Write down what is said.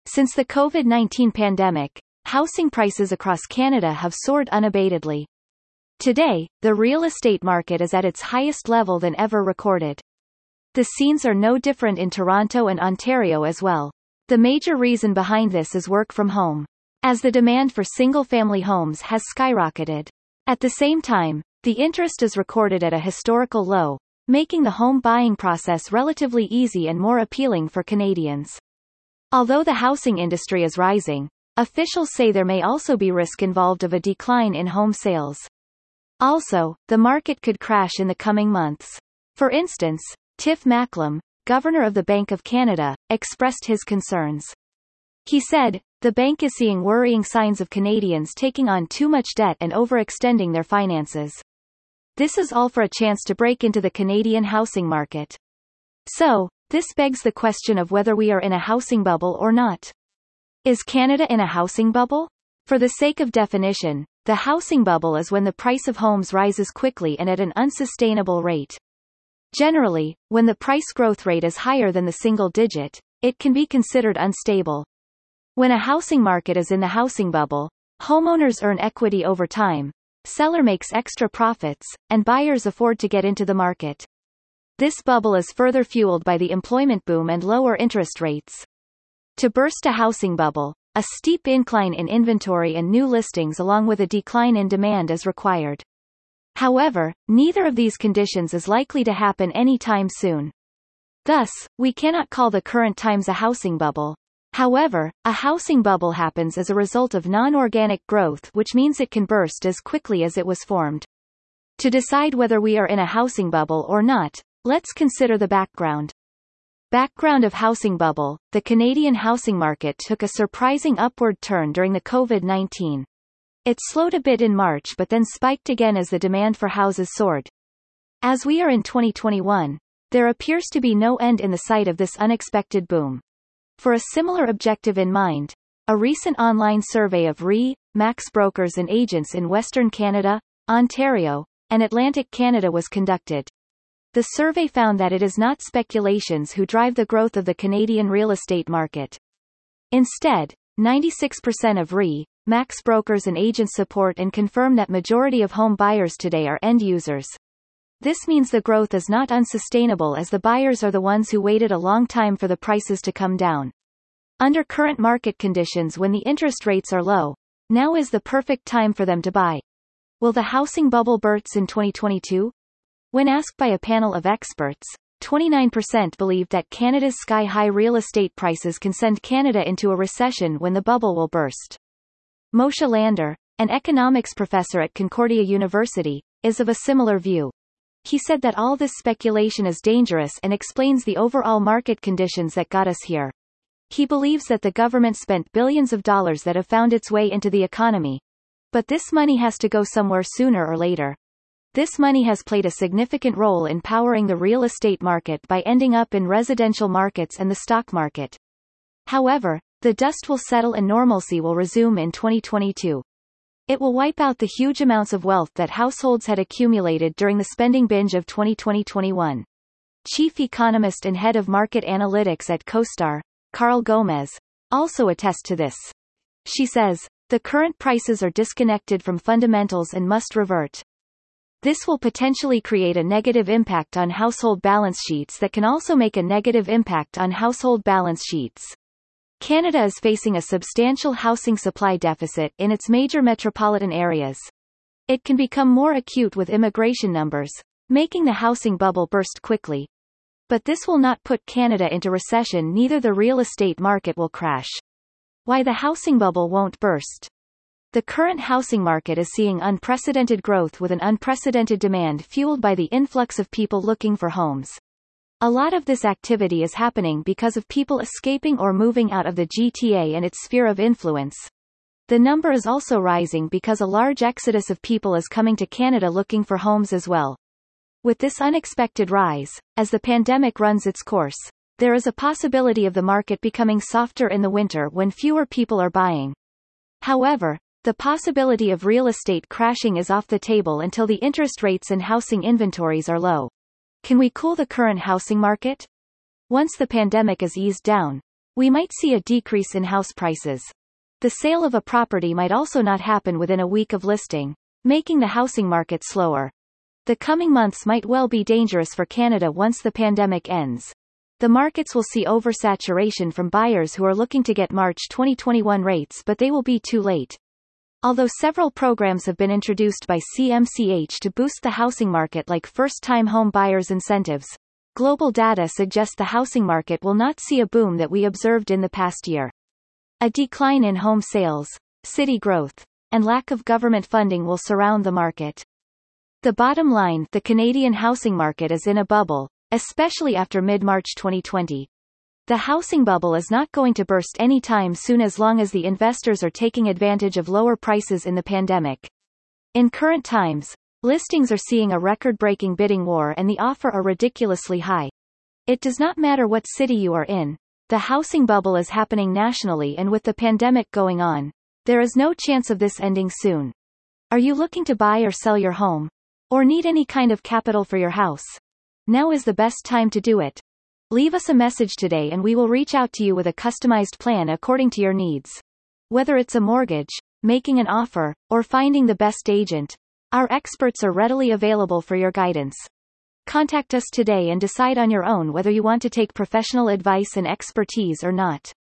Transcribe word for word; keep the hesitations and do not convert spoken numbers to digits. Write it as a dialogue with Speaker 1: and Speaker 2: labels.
Speaker 1: Since the COVID nineteen pandemic, housing prices across Canada have soared unabatedly. Today, the real estate market is at its highest level than ever recorded. The scenes are no different in Toronto and Ontario as well. The major reason behind this is work from home, as the demand for single-family homes has skyrocketed. At the same time, the interest is recorded at a historical low, making the home buying process relatively easy and more appealing for Canadians. Although the housing industry is rising, officials say there may also be risk involved of a decline in home sales. Also, the market could crash in the coming months. For instance, Tiff Macklem, Governor of the Bank of Canada, expressed his concerns. He said, "The bank is seeing worrying signs of Canadians taking on too much debt and overextending their finances. This is all for a chance to break into the Canadian housing market." So, this begs the question of whether we are in a housing bubble or not. Is Canada in a housing bubble? For the sake of definition, the housing bubble is when the price of homes rises quickly and at an unsustainable rate. Generally, when the price growth rate is higher than the single digit, it can be considered unstable. When a housing market is in the housing bubble, homeowners earn equity over time, seller makes extra profits, and buyers afford to get into the market. This bubble is further fueled by the employment boom and lower interest rates. To burst a housing bubble, a steep incline in inventory and new listings along with a decline in demand is required. However, neither of these conditions is likely to happen anytime soon. Thus, we cannot call the current times a housing bubble. However, a housing bubble happens as a result of non-organic growth, which means it can burst as quickly as it was formed. To decide whether we are in a housing bubble or not, let's consider the background. Background of housing bubble. The Canadian housing market took a surprising upward turn during the COVID nineteen. It slowed a bit in March but then spiked again as the demand for houses soared. As we are in twenty twenty-one, there appears to be no end in the sight of this unexpected boom. For a similar objective in mind, a recent online survey of R E Max brokers and agents in Western Canada, Ontario, and Atlantic Canada was conducted. The survey found that it is not speculations who drive the growth of the Canadian real estate market. Instead, ninety-six percent of R E Max brokers and agents support and confirm that majority of home buyers today are end users. This means the growth is not unsustainable as the buyers are the ones who waited a long time for the prices to come down. Under current market conditions when the interest rates are low, now is the perfect time for them to buy. Will the housing bubble burst in twenty twenty-two? When asked by a panel of experts, twenty-nine percent believed that Canada's sky-high real estate prices can send Canada into a recession when the bubble will burst. Moshe Lander, an economics professor at Concordia University, is of a similar view. He said that all this speculation is dangerous and explains the overall market conditions that got us here. He believes that the government spent billions of dollars that have found its way into the economy. But this money has to go somewhere sooner or later. This money has played a significant role in powering the real estate market by ending up in residential markets and the stock market. However, the dust will settle and normalcy will resume in twenty twenty-two. It will wipe out the huge amounts of wealth that households had accumulated during the spending binge of twenty twenty to twenty-one. Chief economist and head of market analytics at CoStar, Carl Gomez, also attests to this. She says, "The current prices are disconnected from fundamentals and must revert. This will potentially create a negative impact on household balance sheets that can also make a negative impact on household balance sheets." Canada is facing a substantial housing supply deficit in its major metropolitan areas. It can become more acute with immigration numbers, making the housing bubble burst quickly. But this will not put Canada into recession, neither the real estate market will crash. Why the housing bubble won't burst? The current housing market is seeing unprecedented growth with an unprecedented demand fueled by the influx of people looking for homes. A lot of this activity is happening because of people escaping or moving out of the G T A and its sphere of influence. The number is also rising because a large exodus of people is coming to Canada looking for homes as well. With this unexpected rise, as the pandemic runs its course, there is a possibility of the market becoming softer in the winter when fewer people are buying. However, the possibility of real estate crashing is off the table until the interest rates and housing inventories are low. Can we cool the current housing market? Once the pandemic is eased down, we might see a decrease in house prices. The sale of a property might also not happen within a week of listing, making the housing market slower. The coming months might well be dangerous for Canada once the pandemic ends. The markets will see oversaturation from buyers who are looking to get March twenty twenty-one rates, but they will be too late. Although several programs have been introduced by C M C H to boost the housing market, like first-time home buyers incentives, global data suggests the housing market will not see a boom that we observed in the past year. A decline in home sales, city growth, and lack of government funding will surround the market. The bottom line, the Canadian housing market is in a bubble, especially after mid-March twenty twenty. The housing bubble is not going to burst anytime soon as long as the investors are taking advantage of lower prices in the pandemic. In current times, listings are seeing a record-breaking bidding war and the offer are ridiculously high. It does not matter what city you are in. The housing bubble is happening nationally, and with the pandemic going on, there is no chance of this ending soon. Are you looking to buy or sell your home? Or need any kind of capital for your house? Now is the best time to do it. Leave us a message today and we will reach out to you with a customized plan according to your needs. Whether it's a mortgage, making an offer, or finding the best agent, our experts are readily available for your guidance. Contact us today and decide on your own whether you want to take professional advice and expertise or not.